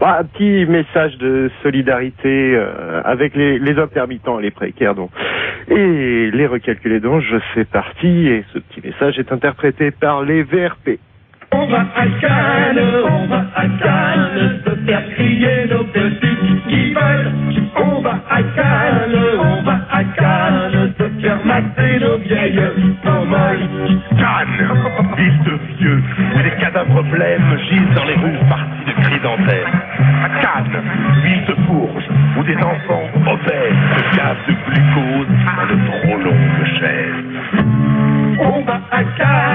Bah, un petit message de solidarité avec les intermittents, les précaires donc, et les recalculés dont je fais partie, et ce petit message est interprété par les VRP. On va à Cannes, se faire crier nos petits qui veulent. On va à Cannes, se faire masser nos vieilles molles. Cannes, ville de vieux, où des cadavres blêmes gisent dans les rues parties de chrysanthèmes. Cannes, ville de Bourges, où des enfants obèses se gavent de glucose dans de trop longues chaises. On va à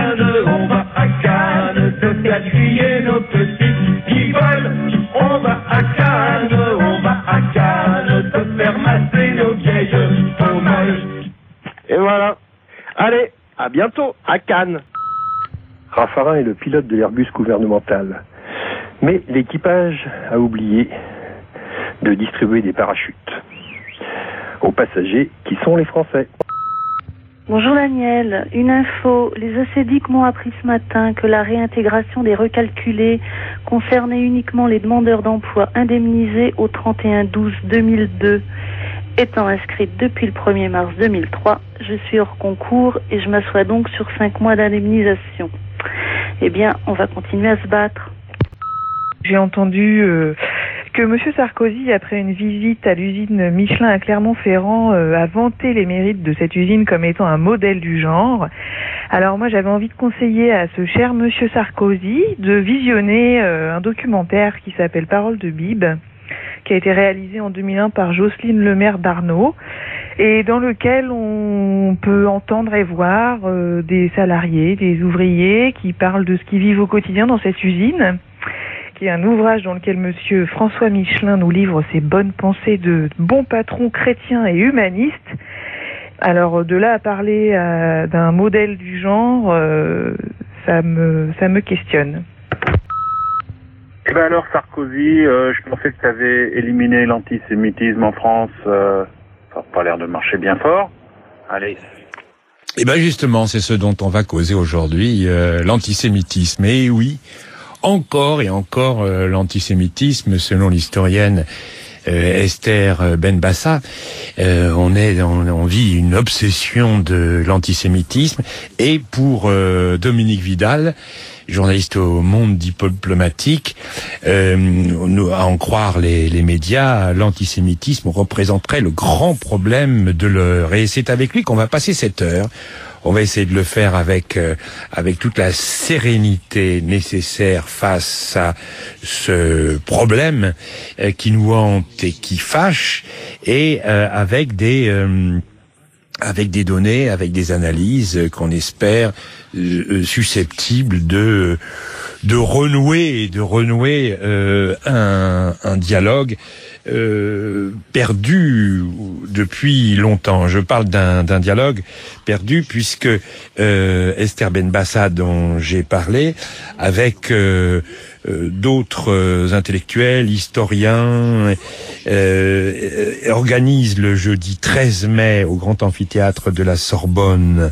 Cannes, se faire crier nos petits qui veulent. On va à Cannes, se faire masser nos vieilles molles. Et voilà. Allez, à bientôt, à Cannes. Raffarin est le pilote de l'Airbus gouvernemental. Mais l'équipage a oublié de distribuer des parachutes aux passagers qui sont les Français. Bonjour Daniel, une info. Les OCDIC m'ont appris ce matin que la réintégration des recalculés concernait uniquement les demandeurs d'emploi indemnisés au 31/12/2002. Étant inscrite depuis le 1er mars 2003, je suis hors concours et je m'assois donc sur 5 mois d'indemnisation. Eh bien, on va continuer à se battre. J'ai entendu que M. Sarkozy, après une visite à l'usine Michelin à Clermont-Ferrand, a vanté les mérites de cette usine comme étant un modèle du genre. Alors moi, j'avais envie de conseiller à ce cher M. Sarkozy de visionner un documentaire qui s'appelle Parole de Bib, qui a été réalisé en 2001 par Jocelyne Lemaire d'Arnaud, et dans lequel on peut entendre et voir des salariés, des ouvriers qui parlent de ce qu'ils vivent au quotidien dans cette usine, qui est un ouvrage dans lequel monsieur François Michelin nous livre ses bonnes pensées de bon patron chrétien et humaniste. Alors de là à parler d'un modèle du genre, ça me questionne. Eh ben alors Sarkozy, je pensais que tu avais éliminé l'antisémitisme en France. Ça n'a pas l'air de marcher bien fort. Allez. Eh ben justement, c'est ce dont on va causer aujourd'hui, l'antisémitisme. Et oui, encore et encore l'antisémitisme, selon l'historienne Esther Benbassa, on vit une obsession de l'antisémitisme. Et pour Dominique Vidal, journaliste au Monde diplomatique, à en croire les médias, l'antisémitisme représenterait le grand problème de l'heure. Et c'est avec lui qu'on va passer cette heure. On va essayer de le faire avec toute la sérénité nécessaire face à ce problème qui nous hante et qui fâche, et avec des données, avec des analyses qu'on espère susceptibles de renouer un dialogue perdu depuis longtemps. Je parle d'un dialogue perdu puisque Esther Benbassa, dont j'ai parlé, avec d'autres intellectuels, historiens, organise le jeudi 13 mai au Grand Amphithéâtre de la Sorbonne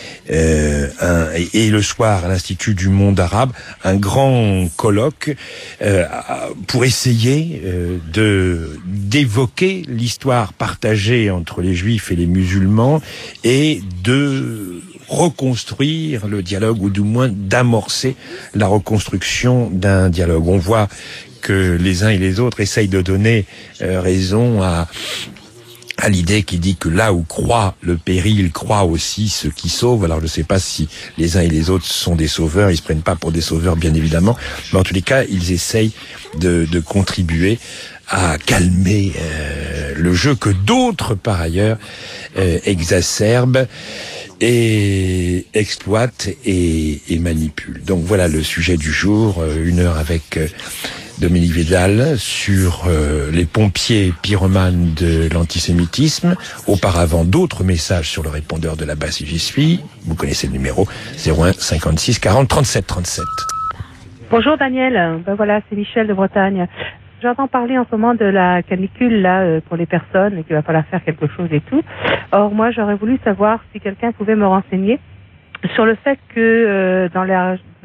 et le soir à l'Institut du Monde Arabe, un grand colloque pour essayer d'évoquer l'histoire partagée entre les Juifs et les musulmans et de reconstruire le dialogue, ou du moins d'amorcer la reconstruction d'un dialogue. On voit que les uns et les autres essayent de donner raison à l'idée qui dit que là où croit le péril, croit aussi ce qui sauve. Alors je ne sais pas si les uns et les autres sont des sauveurs, ils se prennent pas pour des sauveurs bien évidemment, mais en tous les cas ils essayent de contribuer à calmer le jeu que d'autres par ailleurs exacerbent et exploitent et manipulent. Donc voilà le sujet du jour, une heure avec Dominique Vidal sur les pompiers pyromanes de l'antisémitisme. Auparavant, d'autres messages sur le répondeur de la base J'y suis. Vous connaissez le numéro 01 56 40 37 37. Bonjour Daniel, ben voilà, c'est Michel de Bretagne. J'entends parler en ce moment de la canicule là pour les personnes et qu'il va falloir faire quelque chose et tout. Or moi j'aurais voulu savoir si quelqu'un pouvait me renseigner sur le fait que dans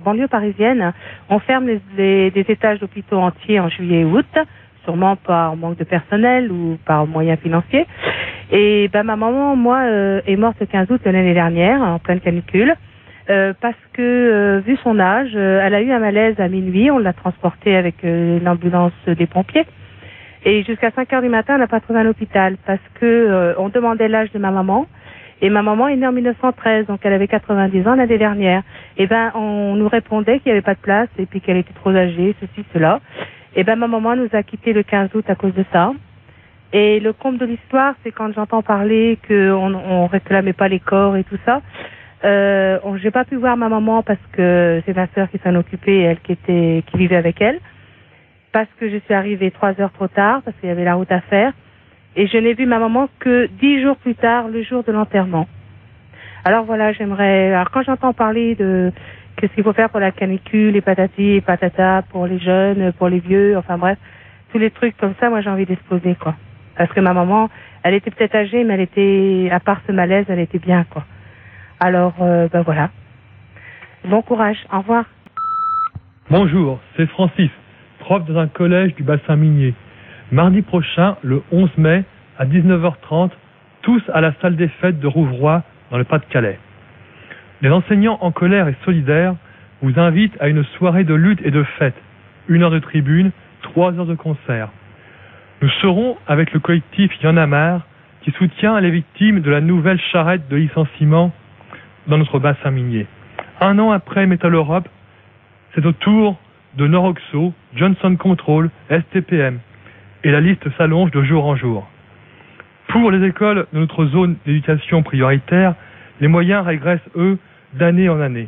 banlieue parisienne, on ferme des étages d'hôpitaux entiers en juillet et août, sûrement par manque de personnel ou par moyens financiers. Et ma maman, moi, est morte le 15 août de l'année dernière, en pleine canicule, parce que, vu son âge, elle a eu un malaise à minuit, on l'a transportée avec l'ambulance des pompiers. Et jusqu'à 5 heures du matin, on n'a pas trouvé un hôpital parce que on demandait l'âge de ma maman. Et ma maman est née en 1913, donc elle avait 90 ans l'année dernière. Et on nous répondait qu'il n'y avait pas de place et puis qu'elle était trop âgée, ceci, cela. Et ma maman nous a quittés le 15 août à cause de ça. Et le comble de l'histoire, c'est quand j'entends parler qu'on réclamait pas les corps et tout ça. J'ai pas pu voir ma maman parce que c'est ma sœur qui s'en occupait, elle qui vivait avec elle. Parce que je suis arrivée 3 heures trop tard, parce qu'il y avait la route à faire. Et je n'ai vu ma maman que 10 jours plus tard, le jour de l'enterrement. Alors voilà, alors quand j'entends parler de qu'est-ce qu'il faut faire pour la canicule, les patati et patata, pour les jeunes, pour les vieux, enfin bref, tous les trucs comme ça, moi j'ai envie d'exploser, quoi. Parce que ma maman, elle était peut-être âgée, mais elle était, à part ce malaise, elle était bien, quoi. Alors, voilà. Bon courage, au revoir. Bonjour, c'est Francis, prof dans un collège du bassin minier. Mardi prochain, le 11 mai, à 19h30, tous à la salle des fêtes de Rouvroy, dans le Pas-de-Calais. Les enseignants en colère et solidaires vous invitent à une soirée de lutte et de fête. 1 heure de tribune, 3 heures de concert. Nous serons avec le collectif Y'en a marre, qui soutient les victimes de la nouvelle charrette de licenciement dans notre bassin minier. 1 an après Metal Europe, c'est au tour de Noroxo, Johnson Control, STPM. Et la liste s'allonge de jour en jour. Pour les écoles de notre zone d'éducation prioritaire, les moyens régressent, eux, d'année en année.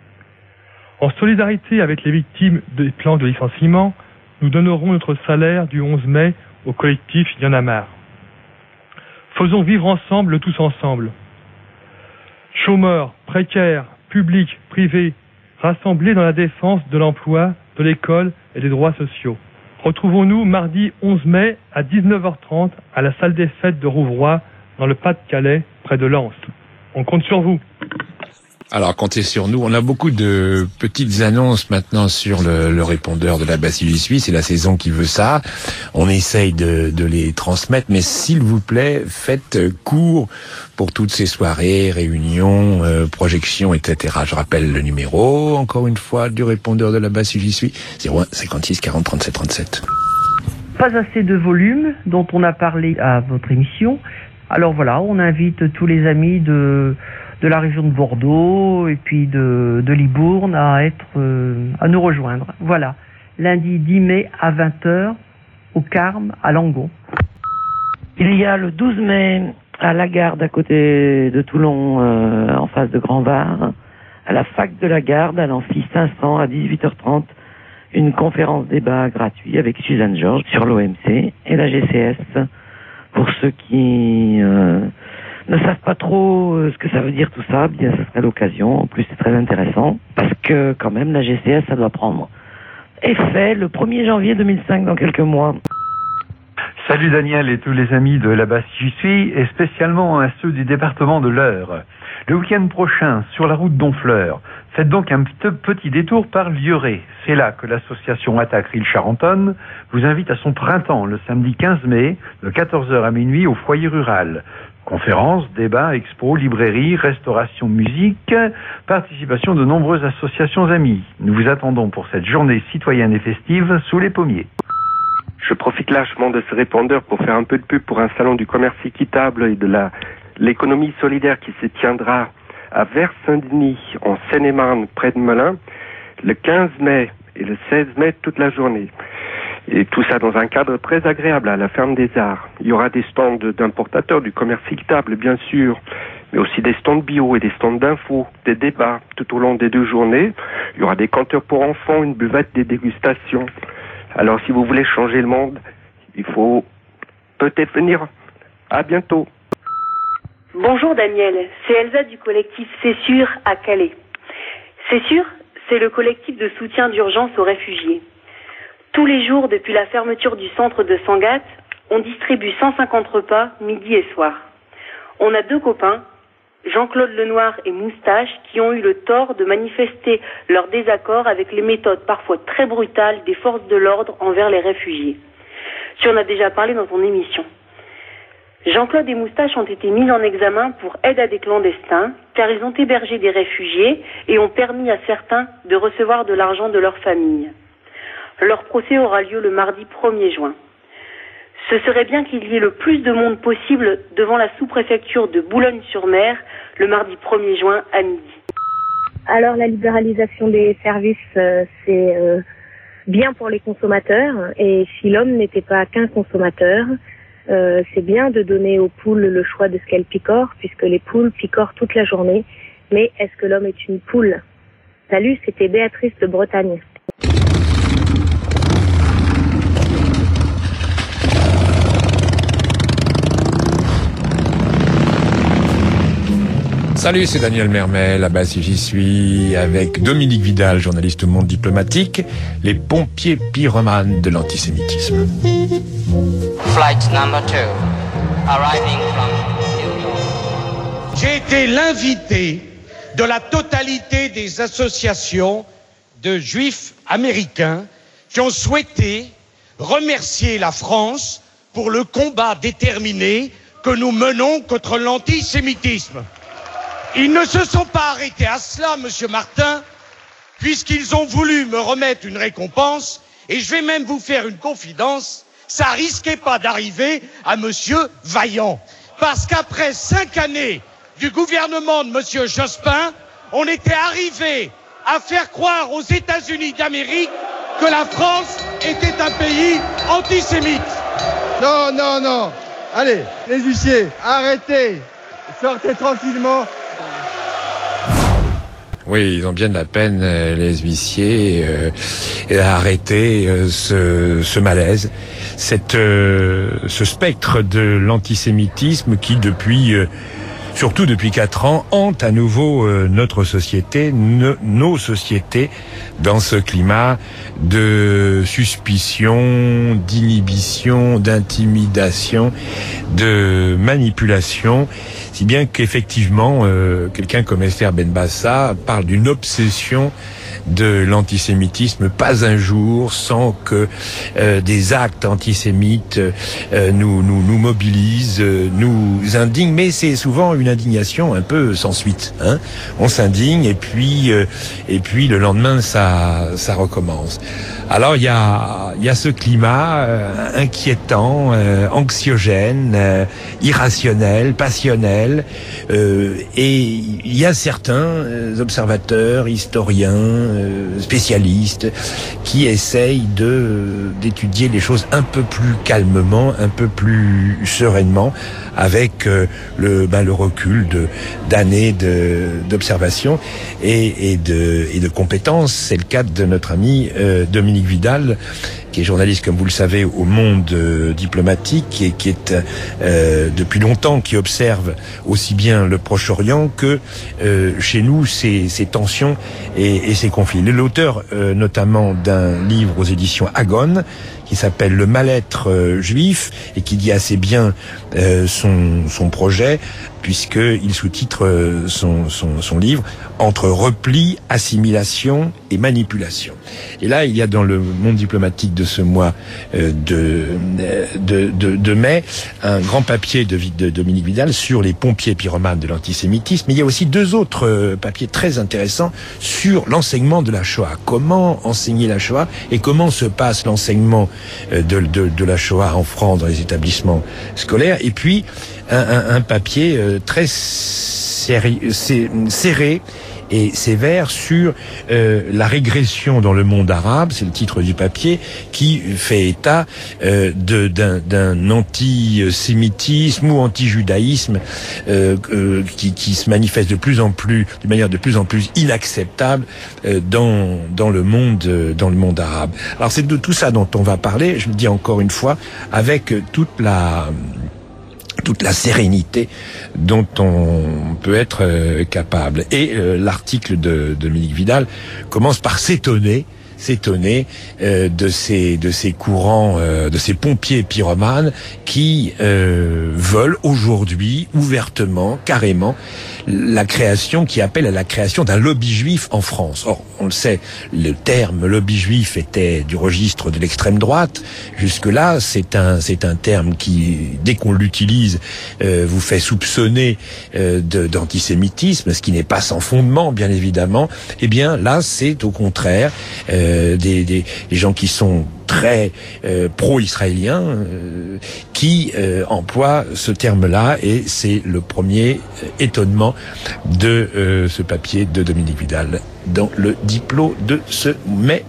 En solidarité avec les victimes des plans de licenciement, nous donnerons notre salaire du 11 mai au collectif Y'en a marre. Faisons vivre ensemble le tous ensemble. Chômeurs, précaires, publics, privés, rassemblés dans la défense de l'emploi, de l'école et des droits sociaux. Retrouvons-nous mardi 11 mai à 19h30 à la salle des fêtes de Rouvroy, dans le Pas-de-Calais, près de Lens. On compte sur vous. Alors, comptez sur nous. On a beaucoup de petites annonces maintenant sur le répondeur de la Bastille Suisse. C'est la saison qui veut ça. On essaye de les transmettre, mais s'il vous plaît, faites court pour toutes ces soirées, réunions, projections, etc. Je rappelle le numéro, encore une fois, du répondeur de la Bastille Suisse, 01 56 40 37 37. Pas assez de volume dont on a parlé à votre émission. Alors voilà, on invite tous les amis de la région de Bordeaux et puis de Libourne à nous rejoindre. Voilà, lundi 10 mai à 20h au Carme à Langon. Il y a le 12 mai à la Garde à côté de Toulon, en face de Grand Var, à la fac de la Garde, à l'amphi 500 à 18h30, une conférence débat gratuit avec Suzanne Georges sur l'OMC et la GCS. Pour ceux qui ne savent pas trop ce que ça veut dire tout ça, bien ça serait l'occasion. En plus c'est très intéressant parce que quand même la GCS ça doit prendre effet le 1er janvier 2005 dans quelques mois. Salut Daniel et tous les amis de la Bastille Suisse et spécialement à ceux du département de l'Eure. Le week-end prochain, sur la route d'Honfleur, faites donc un petit détour par Lieuret. C'est là que l'association Attaque Rille Charentonne vous invite à son printemps le samedi 15 mai, de 14h à minuit au foyer rural. Conférences, débats, expos, librairies, restauration, musique, participation de nombreuses associations amies. Nous vous attendons pour cette journée citoyenne et festive sous les pommiers. Je profite largement de ce répondeur pour faire un peu de pub pour un salon du commerce équitable et de l'économie solidaire qui se tiendra à Vers-Saint-Denis, en Seine-et-Marne, près de Melun, le 15 mai et le 16 mai toute la journée. Et tout ça dans un cadre très agréable à la Ferme des Arts. Il y aura des stands d'importateurs du commerce équitable, bien sûr, mais aussi des stands bio et des stands d'infos, des débats tout au long des 2 journées. Il y aura des canteurs pour enfants, une buvette, des dégustations. Alors si vous voulez changer le monde, il faut peut-être venir. À bientôt. Bonjour Daniel, c'est Elsa du collectif C'est sûr à Calais. C'est sûr, c'est le collectif de soutien d'urgence aux réfugiés. Tous les jours, depuis la fermeture du centre de Sangatte, on distribue 150 repas midi et soir. On a 2 copains, Jean-Claude Lenoir et Moustache, qui ont eu le tort de manifester leur désaccord avec les méthodes parfois très brutales des forces de l'ordre envers les réfugiés. Tu en as déjà parlé dans ton émission. Jean-Claude et Moustache ont été mis en examen pour aide à des clandestins, car ils ont hébergé des réfugiés et ont permis à certains de recevoir de l'argent de leur famille. Leur procès aura lieu le mardi 1er juin. Ce serait bien qu'il y ait le plus de monde possible devant la sous-préfecture de Boulogne-sur-Mer le mardi 1er juin à midi. Alors la libéralisation des services, c'est bien pour les consommateurs, et si l'homme n'était pas qu'un consommateur, c'est bien de donner aux poules le choix de ce qu'elles picorent, puisque les poules picorent toute la journée. Mais est-ce que l'homme est une poule? Salut, c'était Béatrice de Bretagne. Salut, c'est Daniel Mermel, là-bas si j'y suis, avec Dominique Vidal, journaliste au Monde diplomatique, les pompiers pyromanes de l'antisémitisme. Flight number 2, arriving from Houston. J'ai été l'invité de la totalité des associations de juifs américains qui ont souhaité remercier la France pour le combat déterminé que nous menons contre l'antisémitisme. Ils ne se sont pas arrêtés à cela, Monsieur Martin, puisqu'ils ont voulu me remettre une récompense, et je vais même vous faire une confidence, ça risquait pas d'arriver à Monsieur Vaillant. Parce qu'après 5 années du gouvernement de Monsieur Jospin, on était arrivé à faire croire aux États-Unis d'Amérique que la France était un pays antisémite. Non, non, non. Allez, les huissiers, arrêtez. Sortez tranquillement. Oui, ils ont bien de la peine, les huissiers, à arrêter ce malaise, ce spectre de l'antisémitisme qui, surtout depuis 4 ans, hante à nouveau notre société, nos sociétés, dans ce climat de suspicion, d'inhibition, d'intimidation, de manipulation, si bien qu'effectivement, quelqu'un comme Esther Benbassa parle d'une obsession de l'antisémitisme, pas un jour sans que des actes antisémites nous mobilisent, nous indignent, mais c'est souvent une indignation un peu sans suite. Hein. On s'indigne et puis le lendemain ça recommence. Alors il y a ce climat inquiétant, anxiogène, irrationnel, passionnel, et il y a certains observateurs, historiens, spécialistes qui essayent d'étudier les choses un peu plus calmement, un peu plus sereinement, avec le recul d'années d'observation et de compétences. C'est le cas de notre ami Dominique Vidal, qui est journaliste, comme vous le savez, au Monde diplomatique, et qui est depuis longtemps, qui observe aussi bien le Proche-Orient que chez nous ces tensions et ces conflits. Il est l'auteur notamment d'un livre aux éditions Agone qui s'appelle Le mal-être juif, et qui dit assez bien son projet, puisqu'il sous-titre son livre Entre repli, assimilation et manipulation. Et là, il y a dans le Monde diplomatique de ce mois de mai un grand papier de Dominique Vidal sur les pompiers pyromanes de l'antisémitisme. Mais il y a aussi 2 autres papiers très intéressants sur l'enseignement de la Shoah. Comment enseigner la Shoah et comment se passe l'enseignement de la Shoah en France dans les établissements scolaires. Et puis un papier très serré et sévère sur la régression dans le monde arabe, c'est le titre du papier, qui fait état d'un antisémitisme ou antijudaïsme qui se manifeste de manière de plus en plus inacceptable dans le monde arabe. Alors c'est de tout ça dont on va parler, je le dis encore une fois, avec toute la sérénité dont on peut être capable. Et l'article de Dominique Vidal commence par s'étonner de ces courants, de ces pompiers pyromanes qui veulent aujourd'hui ouvertement, carrément, la création qui appelle à la création d'un lobby juif en France. Or, on le sait, le terme lobby juif était du registre de l'extrême droite. Jusque-là, c'est un terme qui, dès qu'on l'utilise, vous fait soupçonner d'antisémitisme, ce qui n'est pas sans fondement, bien évidemment. Eh bien, là, c'est au contraire des gens qui sont très pro-israéliens qui emploient ce terme-là, et c'est le premier étonnement de ce papier de Dominique Vidal dans le Diplo de ce mai.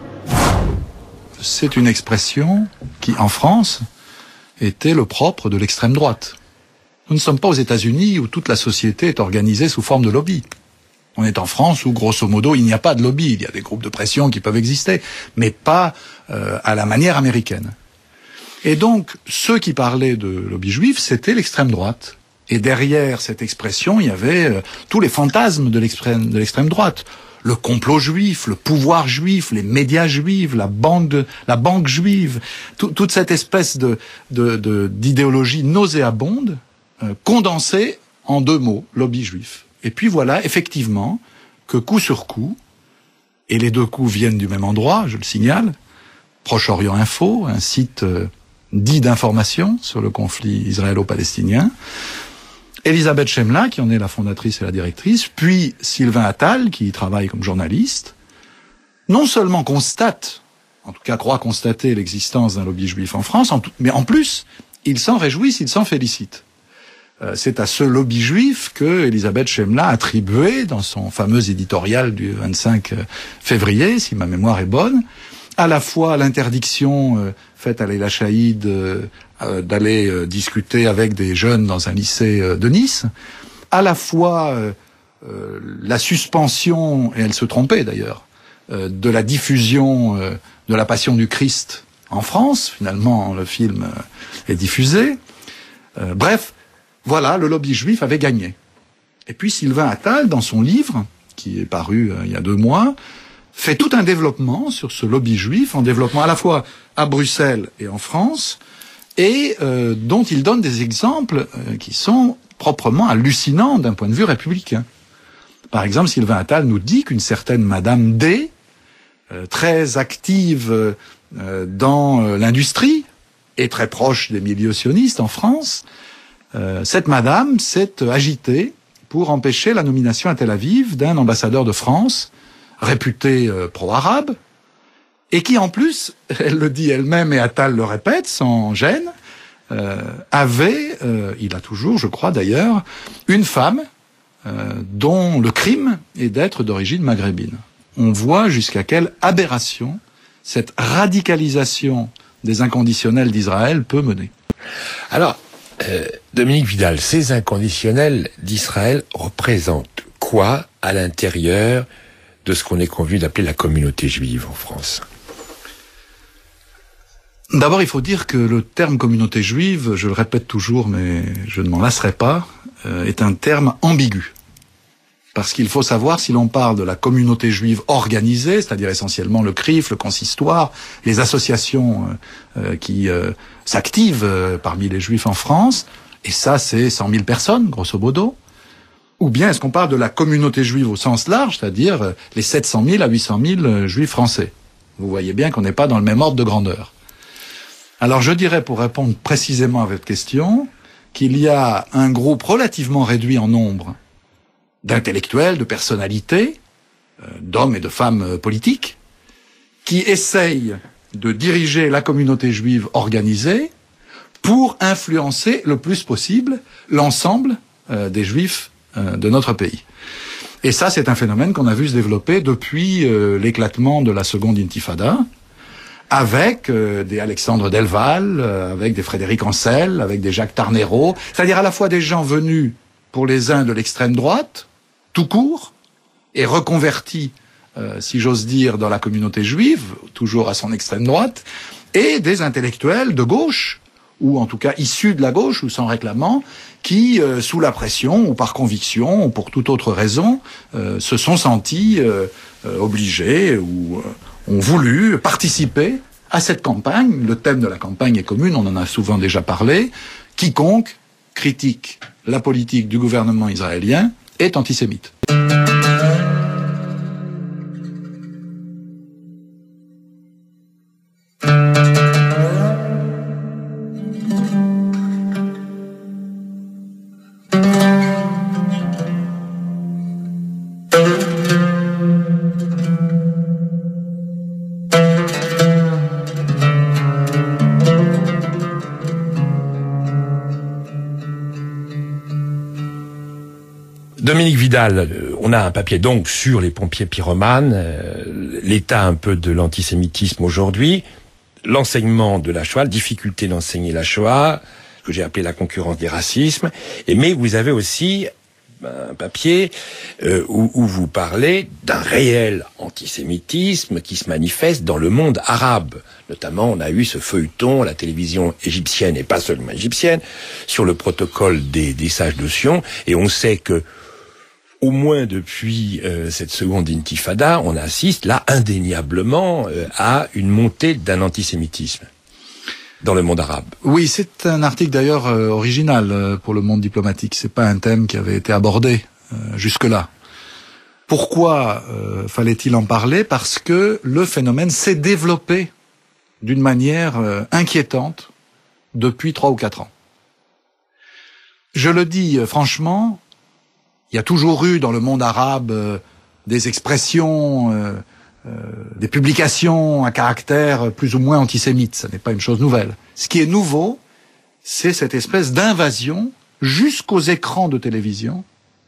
C'est une expression qui, en France, était le propre de l'extrême droite. Nous ne sommes pas aux États-Unis où toute la société est organisée sous forme de lobby. On est en France où, grosso modo, il n'y a pas de lobby. Il y a des groupes de pression qui peuvent exister, mais pas à la manière américaine. Et donc, ceux qui parlaient de lobby juif, c'était l'extrême droite. Et derrière cette expression, il y avait tous les fantasmes de l'extrême droite. Le complot juif, le pouvoir juif, les médias juifs, la banque juive, toute cette espèce d'idéologie nauséabonde, condensée en 2 mots, lobby juif. Et puis voilà, effectivement, que coup sur coup, et les 2 coups viennent du même endroit, je le signale, Proche-Orient Info, un site dit d'information sur le conflit israélo-palestinien, Elisabeth Chemla, qui en est la fondatrice et la directrice, puis Sylvain Attal, qui y travaille comme journaliste, non seulement constate, en tout cas croit constater l'existence d'un lobby juif en France, mais en plus, ils s'en réjouissent, ils s'en félicitent. C'est à ce lobby juif que Elisabeth Chemla attribuait, dans son fameux éditorial du 25 février, si ma mémoire est bonne, à la fois l'interdiction faite à Leila Chaïd d'aller discuter avec des jeunes dans un lycée de Nice, à la fois la suspension, et elle se trompait d'ailleurs, de la diffusion de la Passion du Christ en France. Finalement, le film est diffusé. Bref, voilà, le lobby juif avait gagné. Et puis Sylvain Attal, dans son livre, qui est paru il y a 2 mois, fait tout un développement sur ce lobby juif, en développement à la fois à Bruxelles et en France, et dont il donne des exemples qui sont proprement hallucinants d'un point de vue républicain. Par exemple, Sylvain Attal nous dit qu'une certaine Madame D, très active dans l'industrie, et très proche des milieux sionistes en France, cette madame s'est agitée pour empêcher la nomination à Tel Aviv d'un ambassadeur de France, réputé pro-arabe, et qui en plus, elle le dit elle-même et Attal le répète sans gêne, il a toujours, je crois d'ailleurs, une femme dont le crime est d'être d'origine maghrébine. On voit jusqu'à quelle aberration cette radicalisation des inconditionnels d'Israël peut mener. Alors, Dominique Vidal, ces inconditionnels d'Israël représentent quoi à l'intérieur de ce qu'on est convenu d'appeler la communauté juive en France? D'abord, il faut dire que le terme communauté juive, je le répète toujours, mais je ne m'en lasserai pas, est un terme ambigu. Parce qu'il faut savoir, si l'on parle de la communauté juive organisée, c'est-à-dire essentiellement le CRIF, le consistoire, les associations qui s'activent parmi les juifs en France, et ça c'est 100 000 personnes, grosso modo, ou bien est-ce qu'on parle de la communauté juive au sens large, c'est-à-dire les 700 000 à 800 000 juifs français. Vous voyez bien qu'on n'est pas dans le même ordre de grandeur. Alors je dirais, pour répondre précisément à votre question, qu'il y a un groupe relativement réduit en nombre d'intellectuels, de personnalités, d'hommes et de femmes politiques, qui essayent de diriger la communauté juive organisée pour influencer le plus possible l'ensemble des juifs de notre pays. Et ça, c'est un phénomène qu'on a vu se développer depuis l'éclatement de la seconde intifada, avec des Alexandre Delval, avec des Frédéric Ancel, avec des Jacques Tarnero, c'est-à-dire à la fois des gens venus pour les uns de l'extrême droite, tout court, et reconvertis, si j'ose dire, dans la communauté juive, toujours à son extrême droite, et des intellectuels de gauche, ou en tout cas issus de la gauche, ou s'en réclamant, qui, sous la pression, ou par conviction, ou pour toute autre raison, se sont sentis obligés, ou ont voulu participer à cette campagne. Le thème de la campagne est commun, on en a souvent déjà parlé. Quiconque critique la politique du gouvernement israélien est antisémite. Dominique Vidal, on a un papier donc sur les pompiers pyromanes, l'état un peu de l'antisémitisme aujourd'hui, l'enseignement de la Shoah, la difficulté d'enseigner la Shoah, ce que j'ai appelé la concurrence des racismes, mais vous avez aussi un papier où vous parlez d'un réel antisémitisme qui se manifeste dans le monde arabe. Notamment, on a eu ce feuilleton à la télévision égyptienne, et pas seulement égyptienne, sur le protocole des sages de Sion, et on sait que au moins depuis cette seconde intifada, on assiste là indéniablement à une montée d'un antisémitisme dans le monde arabe. Oui, c'est un article d'ailleurs original pour le monde diplomatique. C'est pas un thème qui avait été abordé jusque-là. Pourquoi fallait-il en parler? Parce que le phénomène s'est développé d'une manière inquiétante depuis 3 ou 4 ans. Je le dis franchement, il y a toujours eu dans le monde arabe des expressions, des publications à caractère plus ou moins antisémite. Ce n'est pas une chose nouvelle. Ce qui est nouveau, c'est cette espèce d'invasion jusqu'aux écrans de télévision,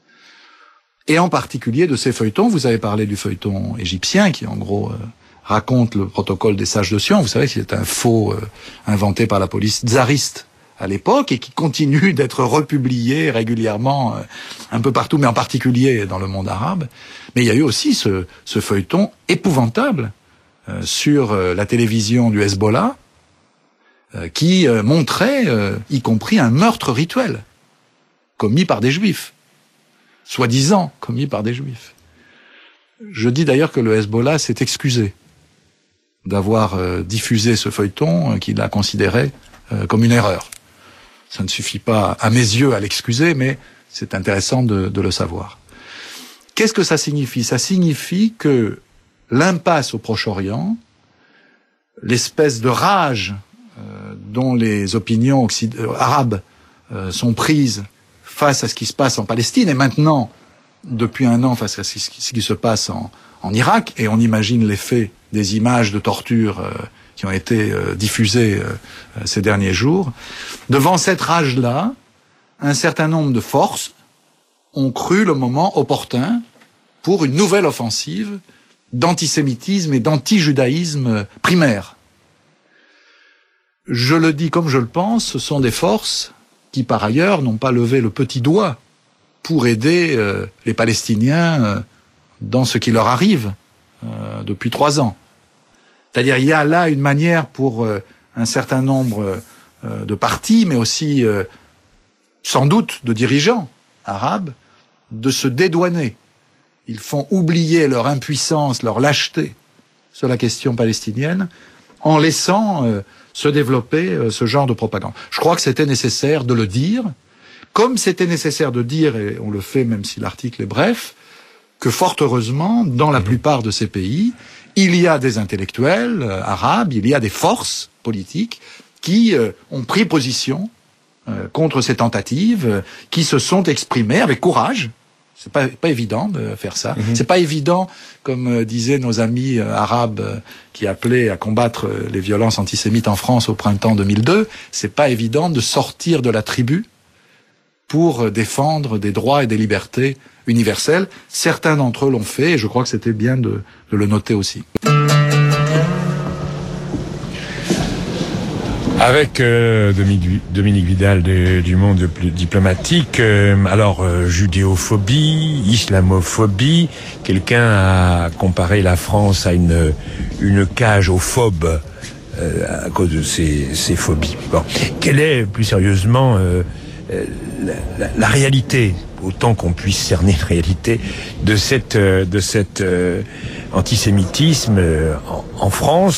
et en particulier de ces feuilletons. Vous avez parlé du feuilleton égyptien qui en gros raconte le protocole des sages de Sion. Vous savez que c'est un faux inventé par la police tsariste à l'époque et qui continue d'être republié régulièrement un peu partout, mais en particulier dans le monde arabe. Mais il y a eu aussi ce feuilleton épouvantable sur la télévision du Hezbollah qui montrait, y compris, un meurtre rituel commis par des juifs, soi-disant commis par des juifs. Je dis d'ailleurs que le Hezbollah s'est excusé d'avoir diffusé ce feuilleton qu'il a considéré comme une erreur. Ça ne suffit pas, à mes yeux, à l'excuser, mais c'est intéressant de le savoir. Qu'est-ce que ça signifie? Ça signifie que l'impasse au Proche-Orient, l'espèce de rage dont les opinions arabes sont prises face à ce qui se passe en Palestine, et maintenant, depuis 1 an, face à ce qui se passe en Irak, et on imagine l'effet des images de torture qui ont été diffusées ces derniers jours. Devant cette rage-là, un certain nombre de forces ont cru le moment opportun pour une nouvelle offensive d'antisémitisme et d'anti-judaïsme primaire. Je le dis comme je le pense, ce sont des forces qui, par ailleurs, n'ont pas levé le petit doigt pour aider les Palestiniens dans ce qui leur arrive depuis 3 ans. C'est-à-dire, il y a là une manière pour un certain nombre de partis, mais aussi sans doute de dirigeants arabes, de se dédouaner. Ils font oublier leur impuissance, leur lâcheté sur la question palestinienne, en laissant se développer ce genre de propagande. Je crois que c'était nécessaire de le dire, comme c'était nécessaire de dire, et on le fait même si l'article est bref, que fort heureusement, dans la plupart de ces pays, il y a des intellectuels arabes, il y a des forces politiques qui ont pris position contre ces tentatives, qui se sont exprimées avec courage. C'est pas évident de faire ça. C'est pas évident, comme disaient nos amis arabes qui appelaient à combattre les violences antisémites en France au printemps 2002, c'est pas évident de sortir de la tribu pour défendre des droits et des libertés universelles. Certains d'entre eux l'ont fait, et je crois que c'était bien de le noter aussi. Avec Dominique Vidal du monde diplomatique, alors judéophobie, islamophobie, quelqu'un a comparé la France à une cage aux phobes à cause de ces phobies. Bon, quelle est plus sérieusement la réalité, autant qu'on puisse cerner la réalité de cet antisémitisme en France,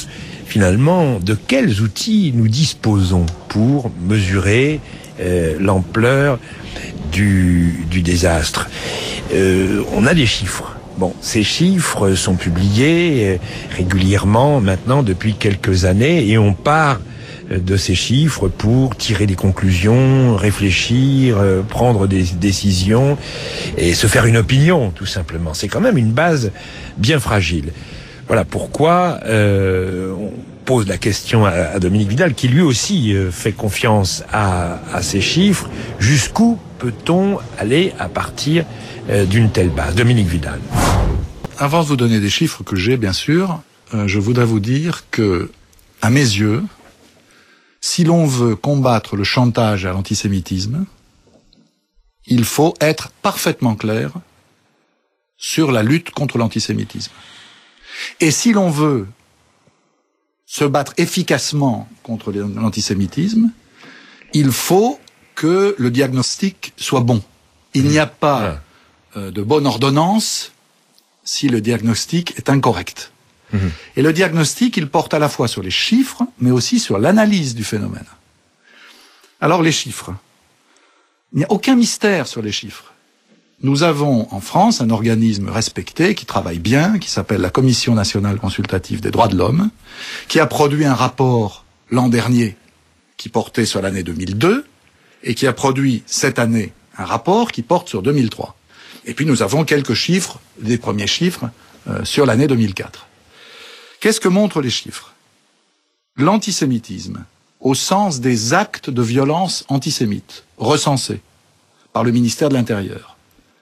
finalement, de quels outils nous disposons pour mesurer l'ampleur du désastre. On a des chiffres. Bon, ces chiffres sont publiés régulièrement maintenant depuis quelques années et on part de ces chiffres pour tirer des conclusions, réfléchir, prendre des décisions et se faire une opinion, tout simplement. C'est quand même une base bien fragile. Voilà pourquoi on pose la question à Dominique Vidal, qui lui aussi fait confiance à ces chiffres. Jusqu'où peut-on aller à partir d'une telle base? Dominique Vidal. Avant de vous donner des chiffres que j'ai, bien sûr, je voudrais vous dire que, à mes yeux, si l'on veut combattre le chantage à l'antisémitisme, il faut être parfaitement clair sur la lutte contre l'antisémitisme. Et si l'on veut se battre efficacement contre l'antisémitisme, il faut que le diagnostic soit bon. Il n'y a pas de bonne ordonnance si le diagnostic est incorrect. Et le diagnostic, il porte à la fois sur les chiffres, mais aussi sur l'analyse du phénomène. Alors les chiffres. Il n'y a aucun mystère sur les chiffres. Nous avons en France un organisme respecté, qui travaille bien, qui s'appelle la Commission nationale consultative des droits de l'homme, qui a produit un rapport l'an dernier qui portait sur l'année 2002, et qui a produit cette année un rapport qui porte sur 2003. Et puis nous avons quelques chiffres, des premiers chiffres, sur l'année 2004. Qu'est-ce que montrent les chiffres? L'antisémitisme, au sens des actes de violence antisémite, recensés par le ministère de l'Intérieur.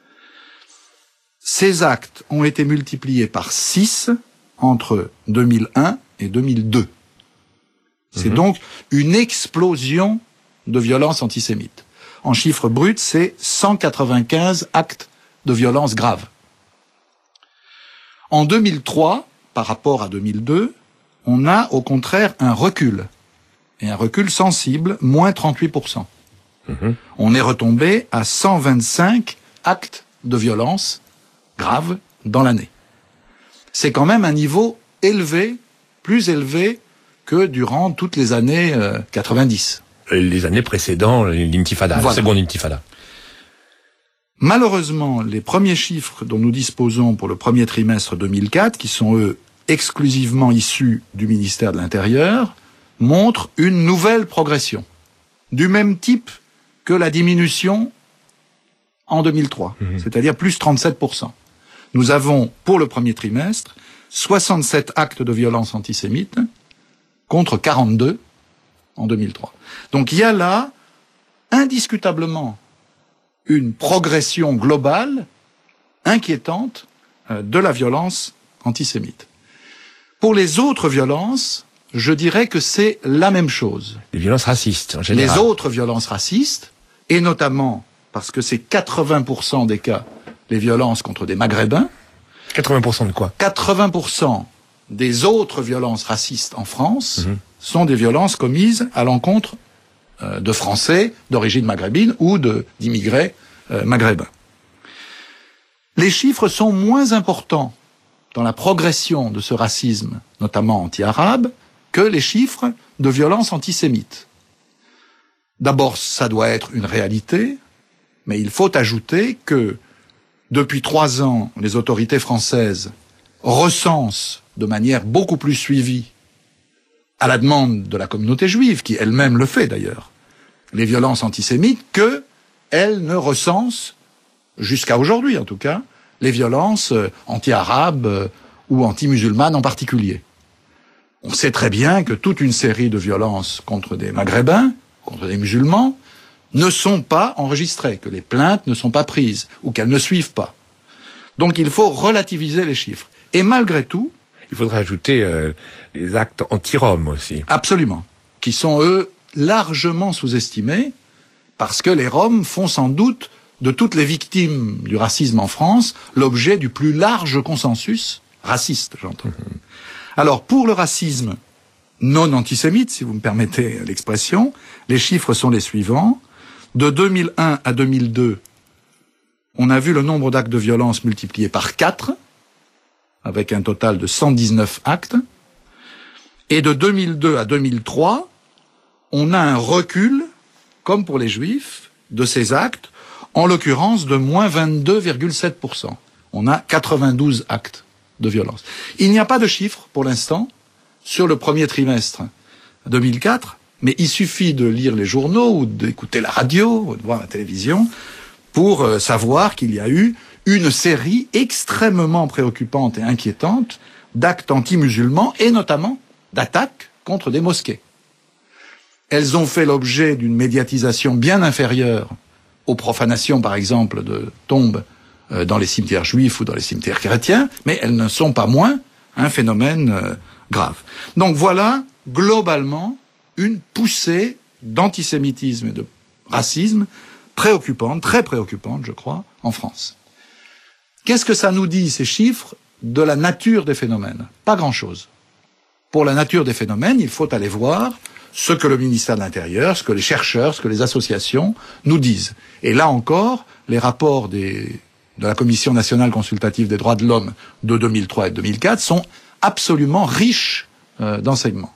Ces actes ont été multipliés par 6 entre 2001 et 2002. C'est donc une explosion de violence antisémite. En chiffres bruts, c'est 195 actes de violence graves. En 2003, par rapport à 2002, on a au contraire un recul, et un recul sensible, moins 38%. On est retombé à 125 actes de violence graves dans l'année. C'est quand même un niveau élevé, plus élevé que durant toutes les années 90. Les années précédant l'intifada, la seconde intifada. Malheureusement, les premiers chiffres dont nous disposons pour le premier trimestre 2004, qui sont eux exclusivement issus du ministère de l'Intérieur, montrent une nouvelle progression, du même type que la diminution en 2003, c'est-à-dire plus 37%. Nous avons, pour le premier trimestre, 67 actes de violence antisémite contre 42 en 2003. Donc il y a là, indiscutablement, une progression globale inquiétante de la violence antisémite. Pour les autres violences, je dirais que c'est la même chose. Les violences racistes, en général. Les autres violences racistes, et notamment parce que c'est 80% des cas, les violences contre des Maghrébins. 80% de quoi? 80% des autres violences racistes en France sont des violences commises à l'encontre de Français d'origine maghrébine ou d'immigrés maghrébins. Les chiffres sont moins importants dans la progression de ce racisme, notamment anti-arabe, que les chiffres de violences antisémites. D'abord, ça doit être une réalité, mais il faut ajouter que depuis 3 ans, les autorités françaises recensent de manière beaucoup plus suivie, à la demande de la communauté juive, qui elle-même le fait d'ailleurs, les violences antisémites, que elles ne recensent, jusqu'à aujourd'hui en tout cas, les violences anti-arabes ou anti-musulmanes en particulier. On sait très bien que toute une série de violences contre des Maghrébins, contre des musulmans, ne sont pas enregistrées, que les plaintes ne sont pas prises, ou qu'elles ne suivent pas. Donc il faut relativiser les chiffres. Et malgré tout... Il faudrait ajouter les actes anti-roms aussi. Absolument. Qui sont, eux, largement sous-estimés, parce que les Roms font sans doute, de toutes les victimes du racisme en France, l'objet du plus large consensus raciste, j'entends. Alors, pour le racisme non antisémite, si vous me permettez l'expression, les chiffres sont les suivants. De 2001 à 2002, on a vu le nombre d'actes de violence multiplié par 4, avec un total de 119 actes. Et de 2002 à 2003, on a un recul, comme pour les Juifs, de ces actes, en l'occurrence de moins 22,7%. On a 92 actes de violence. Il n'y a pas de chiffres, pour l'instant, sur le premier trimestre 2004, mais il suffit de lire les journaux, ou d'écouter la radio, ou de voir la télévision, pour savoir qu'il y a eu une série extrêmement préoccupante et inquiétante d'actes anti-musulmans, et notamment d'attaques contre des mosquées. Elles ont fait l'objet d'une médiatisation bien inférieure aux profanations, par exemple, de tombes dans les cimetières juifs ou dans les cimetières chrétiens, mais elles ne sont pas moins un phénomène grave. Donc voilà, globalement, une poussée d'antisémitisme et de racisme préoccupante, très préoccupante, je crois, en France. Qu'est-ce que ça nous dit, ces chiffres, de la nature des phénomènes? Pas grand-chose. Pour la nature des phénomènes, il faut aller voir ce que le ministère de l'Intérieur, ce que les chercheurs, ce que les associations nous disent. Et là encore, les rapports de la Commission nationale consultative des droits de l'homme de 2003 et 2004 sont absolument riches d'enseignements.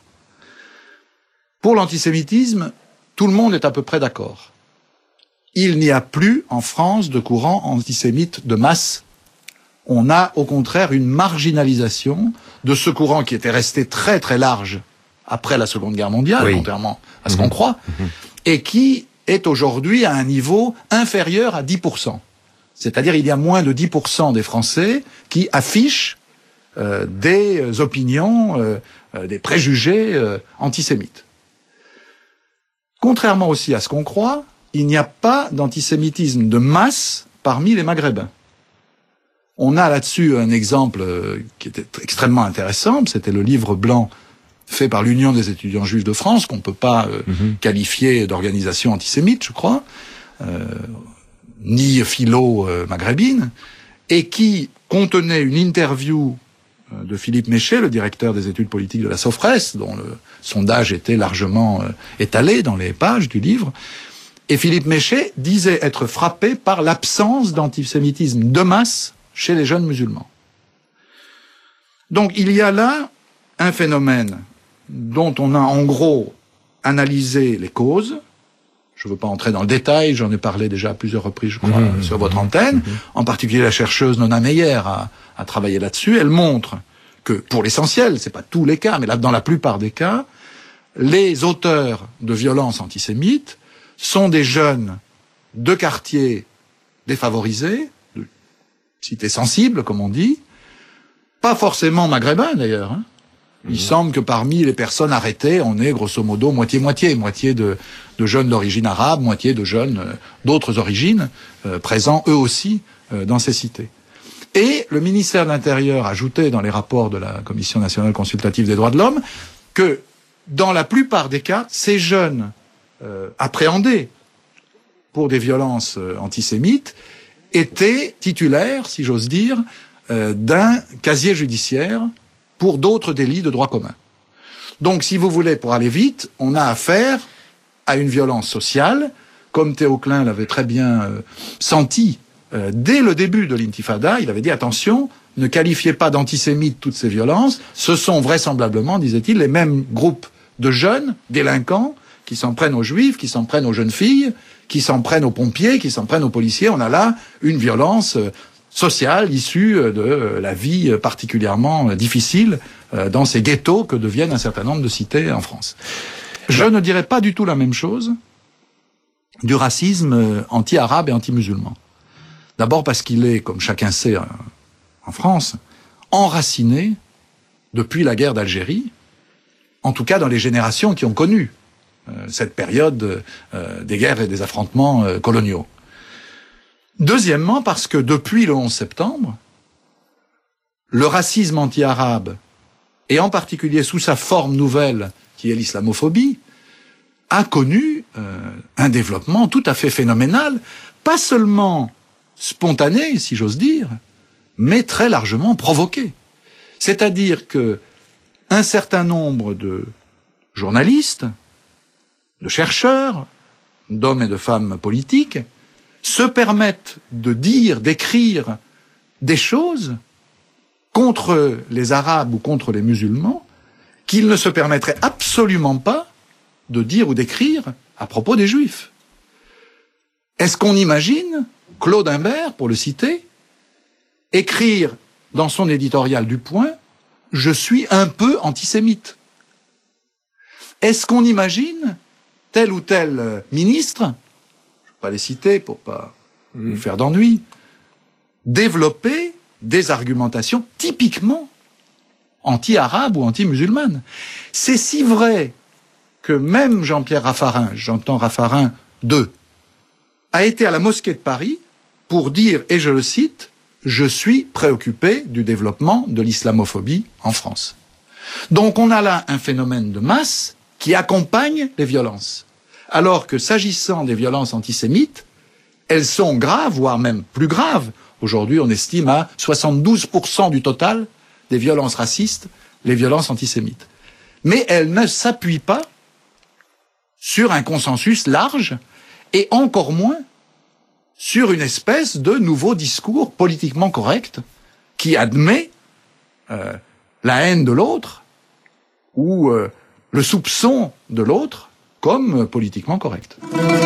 Pour l'antisémitisme, tout le monde est à peu près d'accord. Il n'y a plus en France de courant antisémite de masse. On a au contraire une marginalisation de ce courant qui était resté très très large après la Seconde Guerre mondiale, contrairement à ce qu'on croit, et qui est aujourd'hui à un niveau inférieur à 10%. C'est-à-dire il y a moins de 10% des Français qui affichent des opinions, des préjugés antisémites. Contrairement aussi à ce qu'on croit, il n'y a pas d'antisémitisme de masse parmi les Maghrébins. On a là-dessus un exemple qui était extrêmement intéressant, c'était le livre blanc fait par l'Union des étudiants juifs de France, qu'on ne peut pas qualifier d'organisation antisémite, je crois, ni philo-maghrébine, et qui contenait une interview de Philippe Méchet, le directeur des études politiques de la Sofres, dont le sondage était largement étalé dans les pages du livre. Et Philippe Méchet disait être frappé par l'absence d'antisémitisme de masse chez les jeunes musulmans. Donc il y a là un phénomène dont on a en gros analysé les causes. Je ne veux pas entrer dans le détail, j'en ai parlé déjà à plusieurs reprises, je crois, sur votre antenne. En particulier la chercheuse Nona Meyer a travaillé là-dessus. Elle montre que, pour l'essentiel, c'est pas tous les cas, mais là, dans la plupart des cas, les auteurs de violences antisémites sont des jeunes de quartiers défavorisés, de cités sensibles, comme on dit, pas forcément maghrébins d'ailleurs. Il semble que parmi les personnes arrêtées, on est grosso modo moitié-moitié, moitié de jeunes d'origine arabe, moitié de jeunes d'autres origines, présents eux aussi dans ces cités. Et le ministère de l'Intérieur ajoutait dans les rapports de la Commission nationale consultative des droits de l'homme que, dans la plupart des cas, ces jeunes appréhendés pour des violences antisémites étaient titulaires, si j'ose dire, d'un casier judiciaire pour d'autres délits de droit commun. Donc, si vous voulez, pour aller vite, on a affaire à une violence sociale, comme Théo Klein l'avait très bien senti dès le début de l'intifada. Il avait dit, attention, ne qualifiez pas d'antisémites toutes ces violences, ce sont vraisemblablement, disait-il, les mêmes groupes de jeunes délinquants qui s'en prennent aux juifs, qui s'en prennent aux jeunes filles, qui s'en prennent aux pompiers, qui s'en prennent aux policiers. On a là une violence sociale issue de la vie particulièrement difficile dans ces ghettos que deviennent un certain nombre de cités en France. Je ne dirais pas du tout la même chose du racisme anti-arabe et anti-musulman. D'abord parce qu'il est, comme chacun sait en France, enraciné depuis la guerre d'Algérie, en tout cas dans les générations qui ont connu cette période des guerres et des affrontements coloniaux. Deuxièmement, parce que depuis le 11 septembre, le racisme anti-arabe, et en particulier sous sa forme nouvelle, qui est l'islamophobie, a connu un développement tout à fait phénoménal, pas seulement spontané, si j'ose dire, mais très largement provoqué. C'est-à-dire que un certain nombre de journalistes, de chercheurs, d'hommes et de femmes politiques, se permettent de dire, d'écrire des choses contre les Arabes ou contre les musulmans qu'il ne se permettrait absolument pas de dire ou d'écrire à propos des Juifs. Est-ce qu'on imagine Claude Imbert, pour le citer, écrire dans son éditorial du Point « Je suis un peu antisémite ». Est-ce qu'on imagine tel ou tel ministre, je ne vais pas les citer pour pas nous faire d'ennui, développer des argumentations typiquement anti-arabes ou anti-musulmanes? C'est si vrai que même Jean-Pierre Raffarin, j'entends Raffarin 2, a été à la mosquée de Paris pour dire, et je le cite, « Je suis préoccupé du développement de l'islamophobie en France ». Donc on a là un phénomène de masse qui accompagne les violences. Alors que s'agissant des violences antisémites, elles sont graves, voire même plus graves. Aujourd'hui, on estime à 72% du total des violences racistes, les violences antisémites. Mais elles ne s'appuient pas sur un consensus large, et encore moins sur une espèce de nouveau discours politiquement correct qui admet la haine de l'autre ou le soupçon de l'autre comme politiquement correct.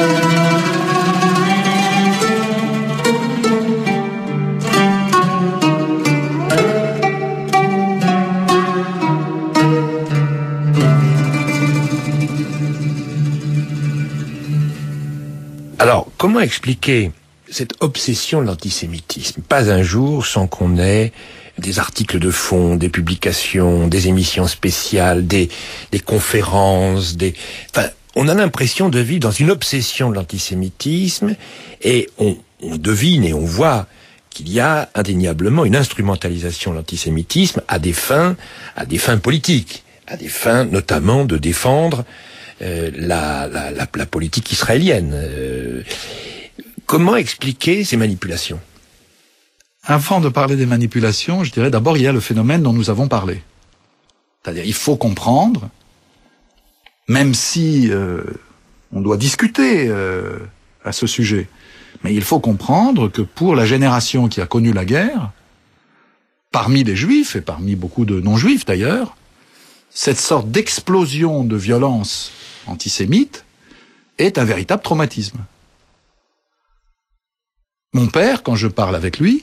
Alors, comment expliquer cette obsession de l'antisémitisme? Pas un jour sans qu'on ait des articles de fond, des publications, des émissions spéciales, des conférences, enfin, on a l'impression de vivre dans une obsession de l'antisémitisme et on devine et on voit qu'il y a indéniablement une instrumentalisation de l'antisémitisme à des fins politiques, à des fins notamment de défendre la politique israélienne. Comment expliquer ces manipulations? Avant de parler des manipulations, je dirais d'abord il y a le phénomène dont nous avons parlé. C'est-à-dire il faut comprendre, même si on doit discuter à ce sujet, mais il faut comprendre que pour la génération qui a connu la guerre, parmi les Juifs et parmi beaucoup de non-Juifs d'ailleurs, cette sorte d'explosion de violence antisémite est un véritable traumatisme. Mon père, quand je parle avec lui,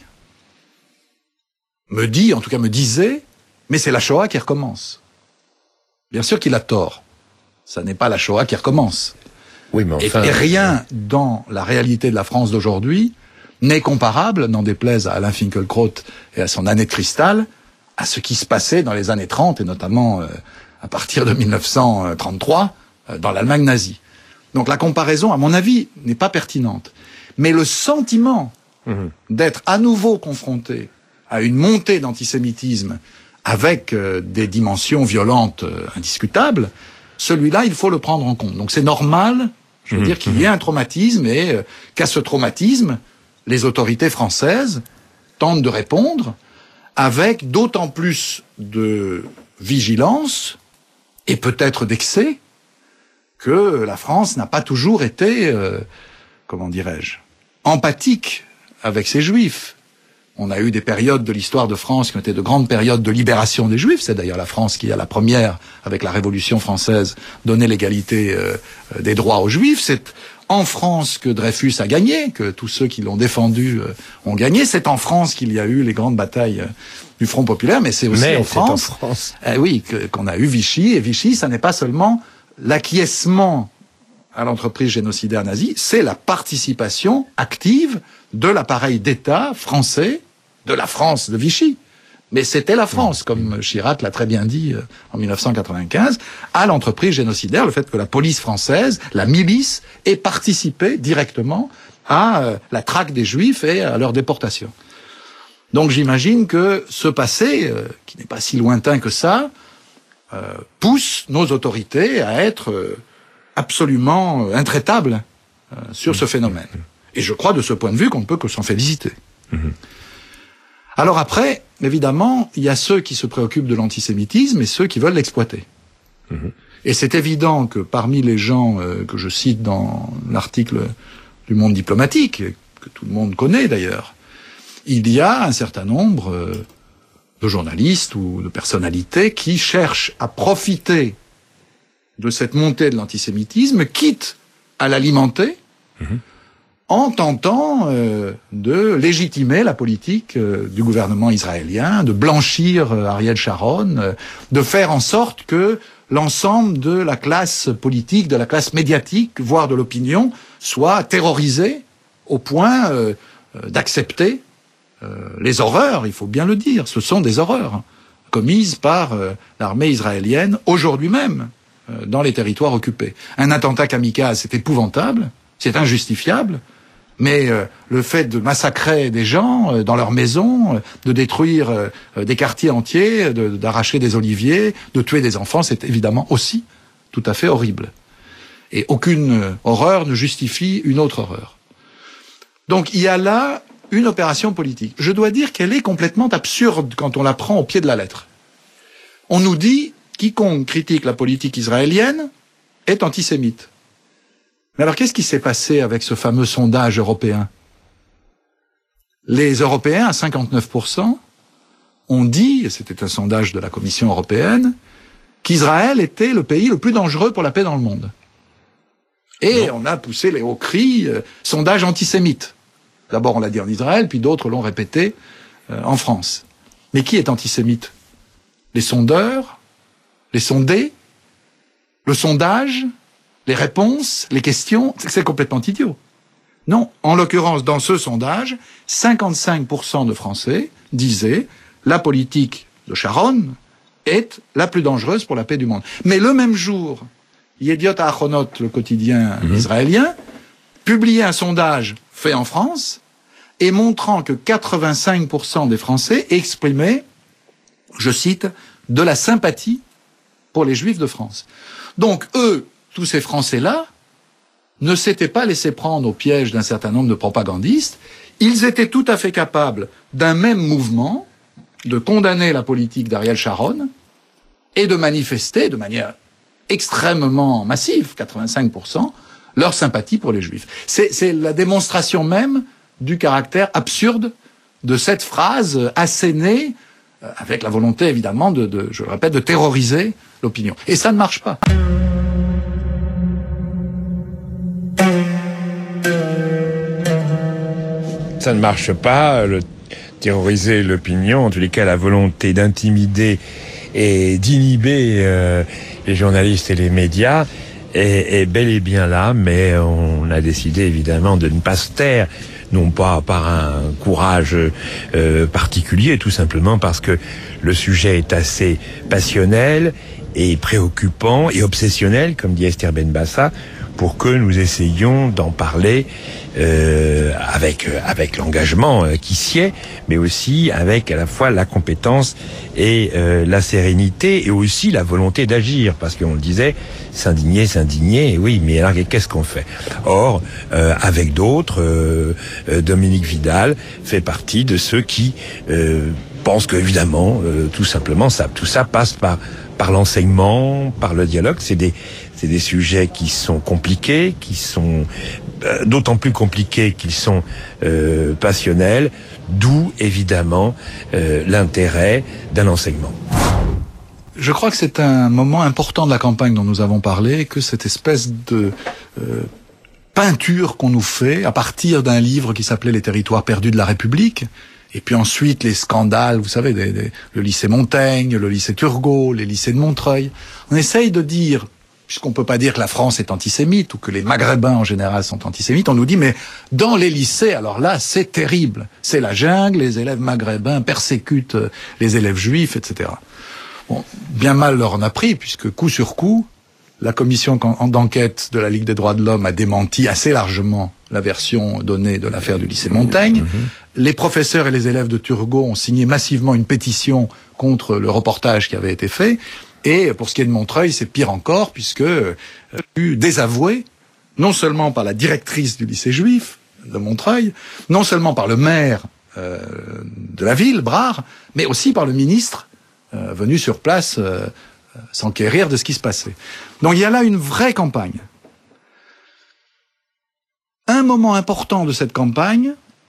me disait, mais c'est la Shoah qui recommence. Bien sûr qu'il a tort. Ça n'est pas la Shoah qui recommence. Oui, mais enfin, et rien dans la réalité de la France d'aujourd'hui n'est comparable, n'en déplaise à Alain Finkielkraut et à son année de cristal, à ce qui se passait dans les années 30 et notamment à partir de 1933 dans l'Allemagne nazie. Donc la comparaison, à mon avis, n'est pas pertinente. Mais le sentiment d'être à nouveau confronté à une montée d'antisémitisme avec des dimensions violentes indiscutables, celui-là, il faut le prendre en compte. Donc c'est normal, je veux dire, qu'il y ait un traumatisme et qu'à ce traumatisme, les autorités françaises tentent de répondre avec d'autant plus de vigilance et peut-être d'excès que la France n'a pas toujours été, comment dirais-je, empathique avec ses Juifs. On a eu des périodes de l'histoire de France qui ont été de grandes périodes de libération des Juifs. C'est d'ailleurs la France qui, à la première, avec la Révolution française, donnait l'égalité des droits aux Juifs. C'est en France que Dreyfus a gagné, que tous ceux qui l'ont défendu ont gagné. C'est en France qu'il y a eu les grandes batailles du Front populaire, mais c'est aussi en France, oui, qu'on a eu Vichy. Et Vichy, ça n'est pas seulement l'acquiescement à l'entreprise génocidaire nazie, c'est la participation active de l'appareil d'État français, de la France de Vichy. Mais c'était la France, comme Chirac l'a très bien dit en 1995, à l'entreprise génocidaire, le fait que la police française, la milice, ait participé directement à la traque des Juifs et à leur déportation. Donc j'imagine que ce passé, qui n'est pas si lointain que ça, pousse nos autorités à être absolument intraitables sur ce phénomène. Et je crois de ce point de vue qu'on ne peut que s'en féliciter. Alors après, évidemment, il y a ceux qui se préoccupent de l'antisémitisme et ceux qui veulent l'exploiter. Et c'est évident que parmi les gens que je cite dans l'article du Monde diplomatique, que tout le monde connaît d'ailleurs, il y a un certain nombre de journalistes ou de personnalités qui cherchent à profiter de cette montée de l'antisémitisme, quitte à l'alimenter, en tentant de légitimer la politique du gouvernement israélien, de blanchir Ariel Sharon, de faire en sorte que l'ensemble de la classe politique, de la classe médiatique, voire de l'opinion, soit terrorisé au point d'accepter les horreurs, il faut bien le dire, ce sont des horreurs commises par l'armée israélienne aujourd'hui même dans les territoires occupés. Un attentat kamikaze, c'est épouvantable, c'est injustifiable, mais le fait de massacrer des gens dans leurs maisons, de détruire des quartiers entiers, d'arracher des oliviers, de tuer des enfants, c'est évidemment aussi tout à fait horrible. Et aucune horreur ne justifie une autre horreur. Donc il y a là une opération politique. Je dois dire qu'elle est complètement absurde quand on la prend au pied de la lettre. On nous dit quiconque critique la politique israélienne est antisémite. Mais alors qu'est-ce qui s'est passé avec ce fameux sondage européen? Les Européens, à 59%, ont dit, et c'était un sondage de la Commission européenne, qu'Israël était le pays le plus dangereux pour la paix dans le monde. Et on a poussé les hauts cris, sondage antisémite. D'abord on l'a dit en Israël, puis d'autres l'ont répété en France. Mais qui est antisémite? Les sondeurs? Les sondés? Le sondage? Les réponses? Les questions? C'est complètement idiot. Non, en l'occurrence, dans ce sondage, 55% de Français disaient la politique de Sharon est la plus dangereuse pour la paix du monde. Mais le même jour, Yediot Ahronot, le quotidien israélien, publiait un sondage fait en France et montrant que 85% des Français exprimaient, je cite, de la sympathie pour les Juifs de France. Donc eux, tous ces Français-là, ne s'étaient pas laissés prendre au piège d'un certain nombre de propagandistes. Ils étaient tout à fait capables d'un même mouvement de condamner la politique d'Ariel Sharon et de manifester de manière extrêmement massive, 85%, leur sympathie pour les Juifs. C'est la démonstration même du caractère absurde de cette phrase assénée, avec la volonté évidemment je le répète, de terroriser l'opinion. Et ça ne marche pas. Ça ne marche pas, terroriser l'opinion, en tous les cas la volonté d'intimider et d'inhiber les journalistes et les médias est bel et bien là, mais on a décidé évidemment de ne pas se taire, non pas par un courage particulier, tout simplement parce que le sujet est assez passionnel et préoccupant et obsessionnel, comme dit Esther Benbassa, pour que nous essayions d'en parler avec l'engagement qui sied, mais aussi avec à la fois la compétence et la sérénité et aussi la volonté d'agir, parce qu'on le disait, s'indigner, oui, mais alors qu'est-ce qu'on fait? Or, avec d'autres, Dominique Vidal fait partie de ceux qui pensent que évidemment, tout simplement, tout ça passe par l'enseignement, par le dialogue. C'est des sujets qui sont compliqués, qui sont d'autant plus compliqués qu'ils sont passionnels, d'où évidemment l'intérêt d'un enseignement. Je crois que c'est un moment important de la campagne dont nous avons parlé, que cette espèce de peinture qu'on nous fait à partir d'un livre qui s'appelait Les territoires perdus de la République, et puis ensuite les scandales, vous savez, le lycée Montaigne, le lycée Turgot, les lycées de Montreuil. On essaye de dire, puisqu'on peut pas dire que la France est antisémite ou que les Maghrébins en général sont antisémites, on nous dit mais dans les lycées, alors là c'est terrible, c'est la jungle, les élèves maghrébins persécutent les élèves juifs, etc. Bon, bien mal leur en a pris, puisque coup sur coup, la commission d'enquête de la Ligue des droits de l'homme a démenti assez largement la version donnée de l'affaire du lycée Montaigne. Les professeurs et les élèves de Turgot ont signé massivement une pétition contre le reportage qui avait été fait. Et pour ce qui est de Montreuil, c'est pire encore, puisque fut désavoué, non seulement par la directrice du lycée juif de Montreuil, non seulement par le maire de la ville, Brard, mais aussi par le ministre venu sur place s'enquérir de ce qui se passait. Donc il y a là une vraie campagne. Un moment important de cette campagne,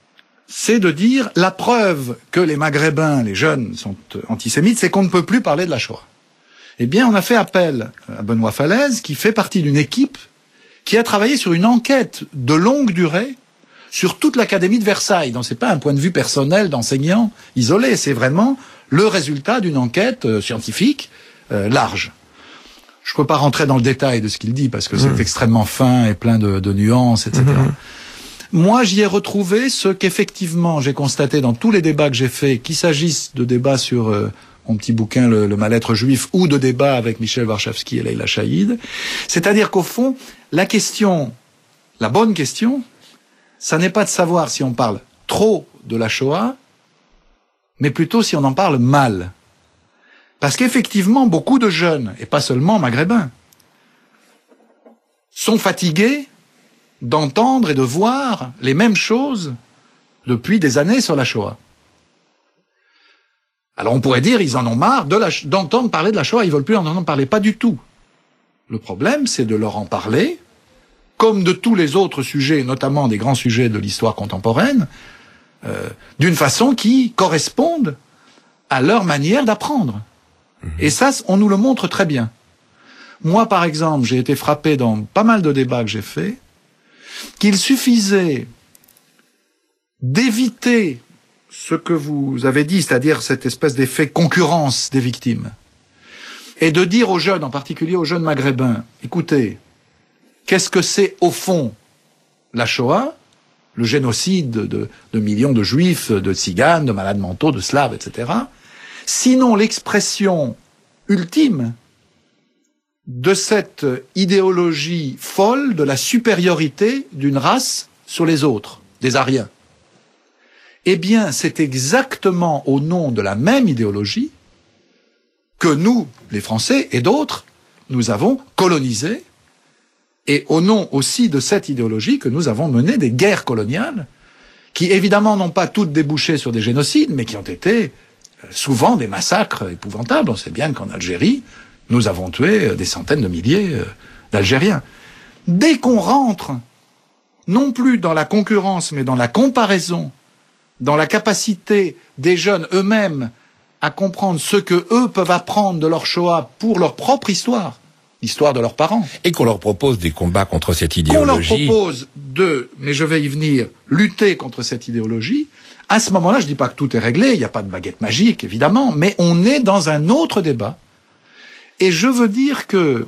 c'est de dire la preuve que les Maghrébins, les jeunes, sont antisémites, c'est qu'on ne peut plus parler de la Shoah. Eh bien, on a fait appel à Benoît Falaise, qui fait partie d'une équipe qui a travaillé sur une enquête de longue durée sur toute l'Académie de Versailles. Donc, c'est pas un point de vue personnel d'enseignant isolé, c'est vraiment le résultat d'une enquête scientifique large. Je peux pas rentrer dans le détail de ce qu'il dit parce que c'est extrêmement fin et plein de nuances, etc. Moi, j'y ai retrouvé ce qu'effectivement j'ai constaté dans tous les débats que j'ai faits, qu'il s'agisse de débats sur mon petit bouquin le mal-être juif ou de débats avec Michel Warshawski et Leila Chaïd. C'est-à-dire qu'au fond, la bonne question, ça n'est pas de savoir si on parle trop de la Shoah, mais plutôt si on en parle mal. Parce qu'effectivement, beaucoup de jeunes, et pas seulement maghrébins, sont fatigués d'entendre et de voir les mêmes choses depuis des années sur la Shoah. Alors on pourrait dire, ils en ont marre d'entendre parler de la Shoah, ils veulent plus en entendre parler. Pas du tout. Le problème, c'est de leur en parler, comme de tous les autres sujets, notamment des grands sujets de l'histoire contemporaine, d'une façon qui corresponde à leur manière d'apprendre. Et ça, on nous le montre très bien. Moi, par exemple, j'ai été frappé dans pas mal de débats que j'ai faits, qu'il suffisait d'éviter ce que vous avez dit, c'est-à-dire cette espèce d'effet concurrence des victimes, et de dire aux jeunes, en particulier aux jeunes maghrébins, écoutez, qu'est-ce que c'est au fond la Shoah, le génocide de millions de juifs, de tziganes, de malades mentaux, de slaves, etc., sinon l'expression ultime de cette idéologie folle de la supériorité d'une race sur les autres, des Aryens. Eh bien, c'est exactement au nom de la même idéologie que nous, les Français et d'autres, nous avons colonisé, et au nom aussi de cette idéologie que nous avons mené des guerres coloniales, qui évidemment n'ont pas toutes débouché sur des génocides, mais qui ont été souvent des massacres épouvantables. On sait bien qu'en Algérie, nous avons tué des centaines de milliers d'Algériens. Dès qu'on rentre, non plus dans la concurrence, mais dans la comparaison, dans la capacité des jeunes eux-mêmes à comprendre ce que eux peuvent apprendre de leur Shoah pour leur propre histoire, l'histoire de leurs parents. Et qu'on leur propose des combats contre cette idéologie. Qu'on leur propose mais je vais y venir, lutter contre cette idéologie. À ce moment-là, je dis pas que tout est réglé, il n'y a pas de baguette magique, évidemment, mais on est dans un autre débat. Et je veux dire que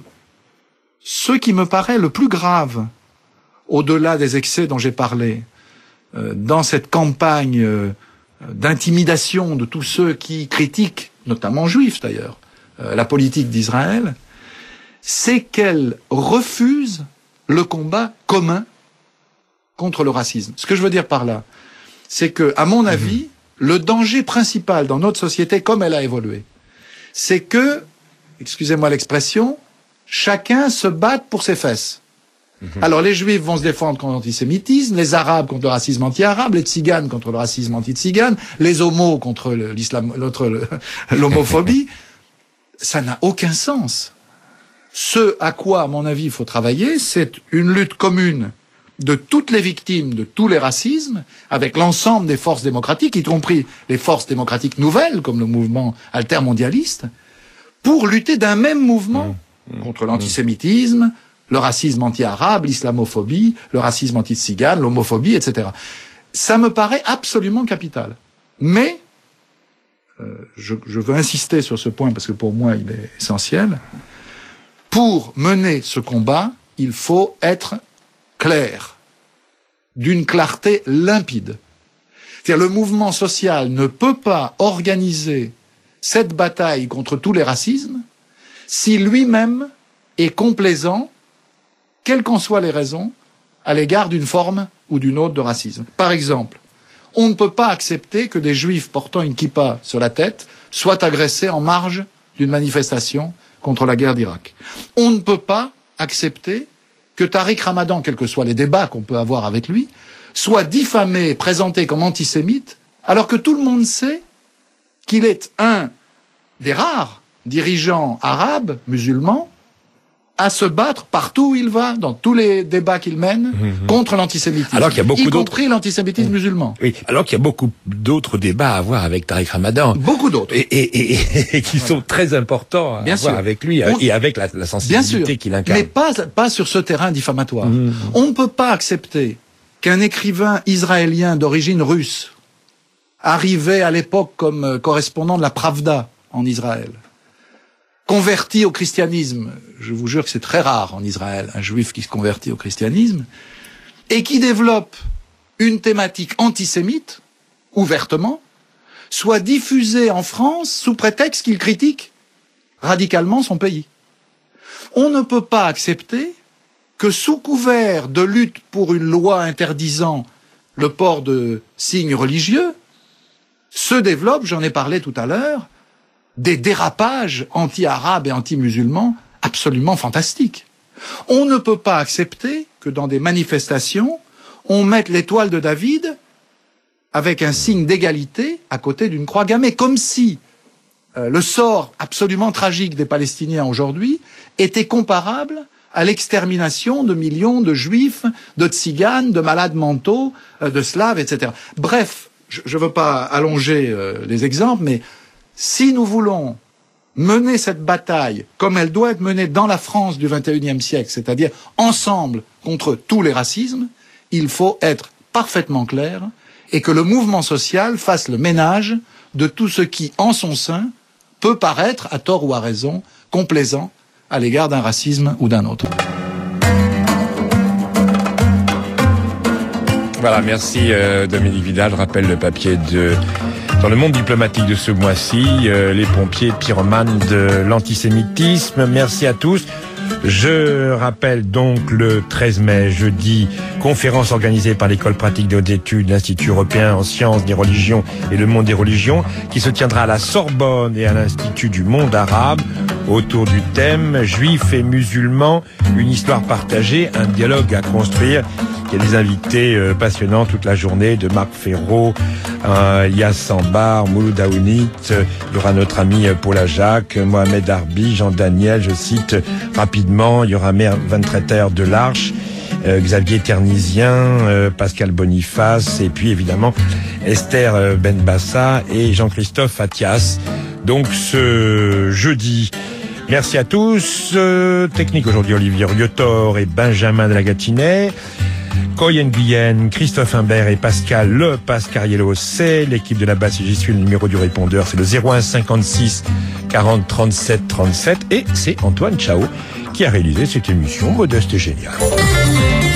ce qui me paraît le plus grave, au-delà des excès dont j'ai parlé, dans cette campagne d'intimidation de tous ceux qui critiquent, notamment juifs d'ailleurs, la politique d'Israël, c'est qu'elle refuse le combat commun contre le racisme. Ce que je veux dire par là, c'est que, à mon avis, le danger principal dans notre société, comme elle a évolué, c'est que, excusez-moi l'expression, chacun se batte pour ses fesses. Alors les juifs vont se défendre contre l'antisémitisme, les arabes contre le racisme anti-arabe, les tziganes contre le racisme anti-tzigane, les homos contre l'homophobie. Ça n'a aucun sens. Ce à quoi, à mon avis, il faut travailler, c'est une lutte commune de toutes les victimes de tous les racismes, avec l'ensemble des forces démocratiques, y compris les forces démocratiques nouvelles, comme le mouvement altermondialiste, pour lutter d'un même mouvement contre l'antisémitisme, le racisme anti-arabe, l'islamophobie, le racisme anti-tzigane, l'homophobie, etc. Ça me paraît absolument capital. Mais, je veux insister sur ce point parce que pour moi il est essentiel, pour mener ce combat, il faut être clair, d'une clarté limpide. C'est-à-dire le mouvement social ne peut pas organiser cette bataille contre tous les racismes si lui-même est complaisant, quelles qu'en soient les raisons, à l'égard d'une forme ou d'une autre de racisme. Par exemple, on ne peut pas accepter que des juifs portant une kippa sur la tête soient agressés en marge d'une manifestation contre la guerre d'Irak. On ne peut pas accepter que Tariq Ramadan, quels que soient les débats qu'on peut avoir avec lui, soit diffamé et présenté comme antisémite, alors que tout le monde sait qu'il est un des rares dirigeants arabes, musulmans, à se battre partout où il va, dans tous les débats qu'il mène, contre l'antisémitisme. Alors qu'il y a beaucoup y d'autres. compris l'antisémitisme musulman. Oui, alors qu'il y a beaucoup d'autres débats à avoir avec Tariq Ramadan. Beaucoup d'autres. Et qui sont très importants à Bien avoir sûr. avec lui et avec la sensibilité qu'il incarne. Mais pas sur ce terrain diffamatoire. On ne peut pas accepter qu'un écrivain israélien d'origine russe, arrivé à l'époque comme correspondant de la Pravda en Israël, converti au christianisme, je vous jure que c'est très rare en Israël, un juif qui se convertit au christianisme, et qui développe une thématique antisémite, ouvertement, soit diffusé en France sous prétexte qu'il critique radicalement son pays. On ne peut pas accepter que sous couvert de lutte pour une loi interdisant le port de signes religieux, se développent, j'en ai parlé tout à l'heure, des dérapages anti-arabes et anti-musulmans absolument fantastiques. On ne peut pas accepter que dans des manifestations, on mette l'étoile de David avec un signe d'égalité à côté d'une croix gammée, comme si le sort absolument tragique des Palestiniens aujourd'hui était comparable à l'extermination de millions de juifs, de tziganes, de malades mentaux, de slaves, etc. Bref, je ne veux pas allonger les exemples, mais si nous voulons mener cette bataille comme elle doit être menée dans la France du XXIe siècle, c'est-à-dire ensemble contre tous les racismes, il faut être parfaitement clair et que le mouvement social fasse le ménage de tout ce qui, en son sein, peut paraître, à tort ou à raison, complaisant à l'égard d'un racisme ou d'un autre. Voilà, merci Dominique Vidal. Je rappelle le papier dans le monde diplomatique de ce mois-ci, les pompiers pyromanes de l'antisémitisme. Merci à tous. Je rappelle donc le 13 mai, jeudi, conférence organisée par l'École pratique de haute études, l'Institut européen en sciences des religions et le monde des religions, qui se tiendra à la Sorbonne et à l'Institut du monde arabe, autour du thème Juifs et musulmans, une histoire partagée, un dialogue à construire. Il y a des invités passionnants toute la journée, de Marc Ferraud, Yas Sambar, Mouloud Aounit, il y aura notre ami Paula Jacques, Mohamed Arbi, Jean Daniel, je cite rapidement, il y aura Mère Van Tretter de l'Arche, Xavier Ternisien, Pascal Boniface, et puis évidemment Esther Benbassa et Jean-Christophe Attias. Donc ce jeudi. Merci à tous. Technique aujourd'hui, Olivier Riotor et Benjamin de la Gâtinais. Coyen Guyenne, Christophe Imbert et Pascal Le Pascariello, c'est l'équipe de la basse. J'y suis, le numéro du répondeur, c'est le 01 56 40 37 37. Et c'est Antoine Chao qui a réalisé cette émission modeste et géniale.